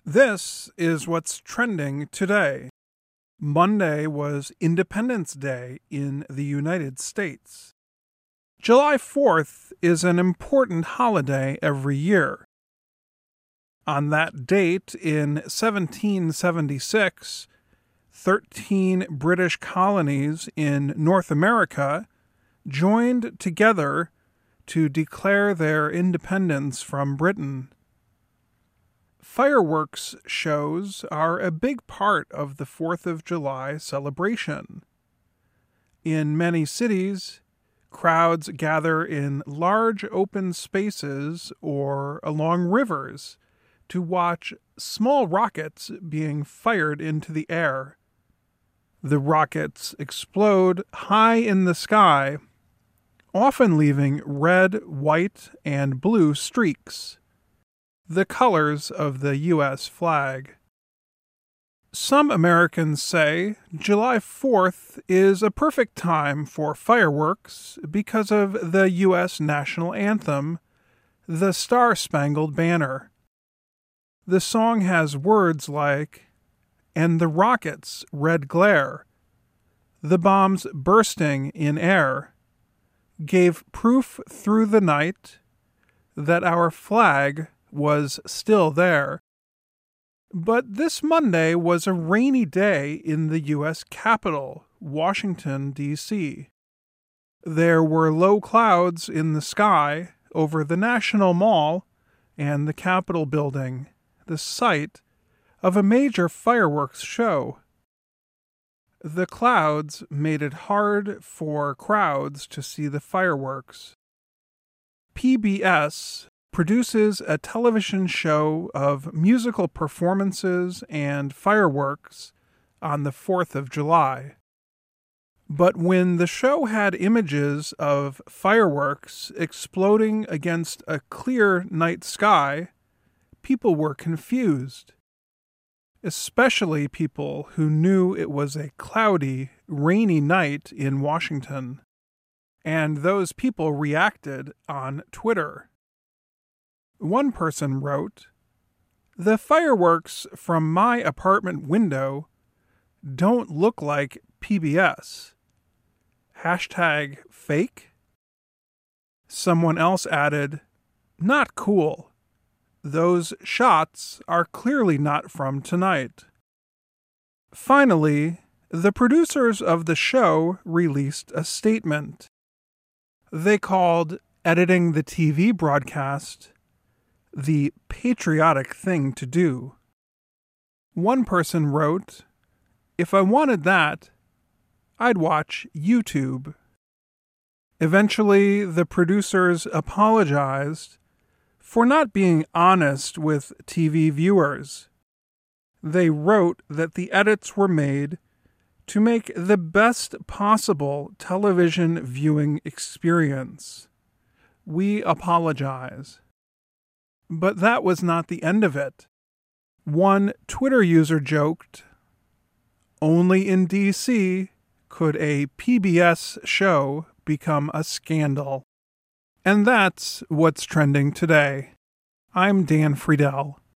This is what's trending today. Monday was Independence Day in the United States. July 4th is an important holiday every year. On that date in 1776, 13 British colonies in North America joined together to declare their independence from Britain. Fireworks shows are a big part of the 4th of July celebration. In many cities, crowds gather in large open spaces or along rivers to watch small rockets being fired into the air. The rockets explode high in the sky, often leaving red, white, and blue streaks, the colors of the U.S. flag. Some Americans say July 4th is a perfect time for fireworks because of the U.S. national anthem, the Star-Spangled Banner. The song has words like, "And the rockets' red glare, the bombs bursting in air, gave proof through the night that our flag was still there." But this Monday was a rainy day in the U.S. Capitol, Washington, D.C. There were low clouds in the sky over the National Mall and the Capitol building, the site of a major fireworks show. The clouds made it hard for crowds to see the fireworks. PBS produces a television show of musical performances and fireworks on the 4th of July. But when the show had images of fireworks exploding against a clear night sky, people were confused, especially people who knew it was a cloudy, rainy night in Washington. And those people reacted on Twitter. One person wrote, "The fireworks from my apartment window don't look like PBS. Hashtag fake?" Someone else added, "Not cool. Those shots are clearly not from tonight." Finally, the producers of the show released a statement. They called editing the TV broadcast the patriotic thing to do. One person wrote, "If I wanted that, I'd watch YouTube." Eventually, the producers apologized for not being honest with TV viewers. They wrote that the edits were made to make the best possible television viewing experience. "We apologize." But that was not the end of it. One Twitter user joked, "Only in D.C. could a PBS show become a scandal." And that's what's trending today. I'm Dan Friedel.